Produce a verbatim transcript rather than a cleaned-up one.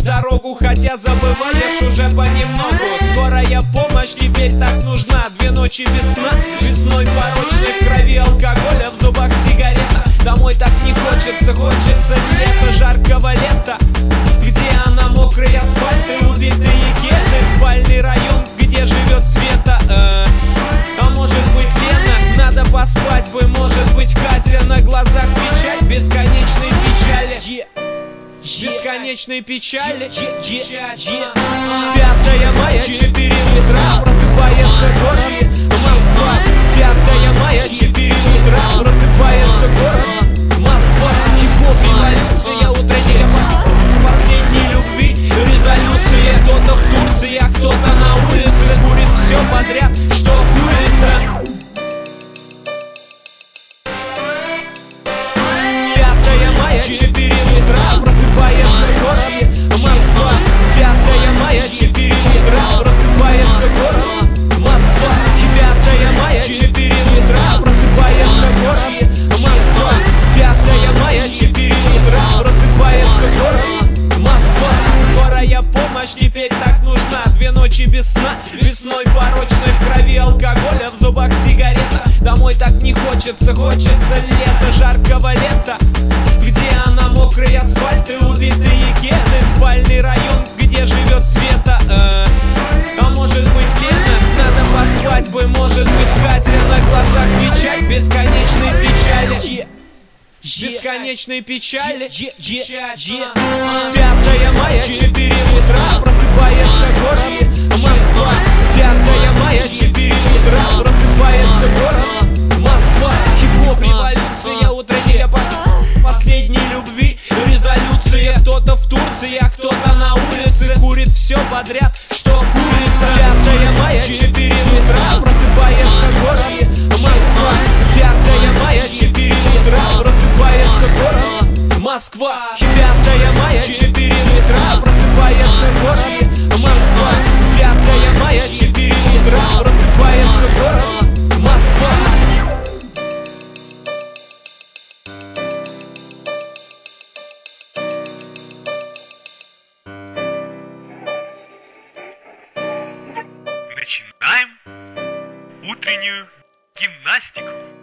дорогу, хотя забываешь уже понемногу. Скорая помощь теперь так нужна. Две ночи без сна, весной порочной, в крови алкоголя, в зубах сигарета. Домой так не хочется, хочется лета, жаркого лета, где она мокрый асфальт и убитые кеды. Спальный район, где живет Света, э, а может быть Лена. Надо поспать бы, может быть Катя. На глазах печаль, бесконечной печали, бесконечной печали. Пятое мая, четыре утра, просыпается город Москва. Пятое мая, четыре утра, просыпается город Москва. Хип-хоп, революция, утренняя последней любви, резолюция. Кто-то в Турции, а кто-то на улице курит все подряд, что курица. Пятое мая, четыре утра, просыпается город Москва. Пятое мая, четыре утра, просыпается город Москва. Пятое мая, четыре утра, просыпается город Москва. Пятое мая, четыре утра, просыпается город Москва. Скорая помощь теперь так нужна. Две ночи без сна, весной порочной, в крови алкоголя, в зубах сигарета. Домой так не хочется, хочется лета, жаркого лета, где она мокрый асфальт и убитые кеды. Спальный район, где живет Света, э, а может быть Лена. Надо поспать бы, может быть Катя. На глазах печаль, бесконечной печали, бесконечной печали. Пятое мая, четыре утра, просыпается город Москва. Пятое мая, четыре утра, просыпается город Москва. Хип-хоп, революция, утренняя последней любви, резолюция. Кто-то в Турции, а кто-то на улице курит все подряд, что курица. Пятое мая, четыре утра, просыпается город Москва. Пятое мая, четыре утра, просыпается город Москва. Пятое мая, четыре утра, просыпается город Москва. Пятое мая, четыре утра, просыпается город Москва. Начинаем утреннюю гимнастику.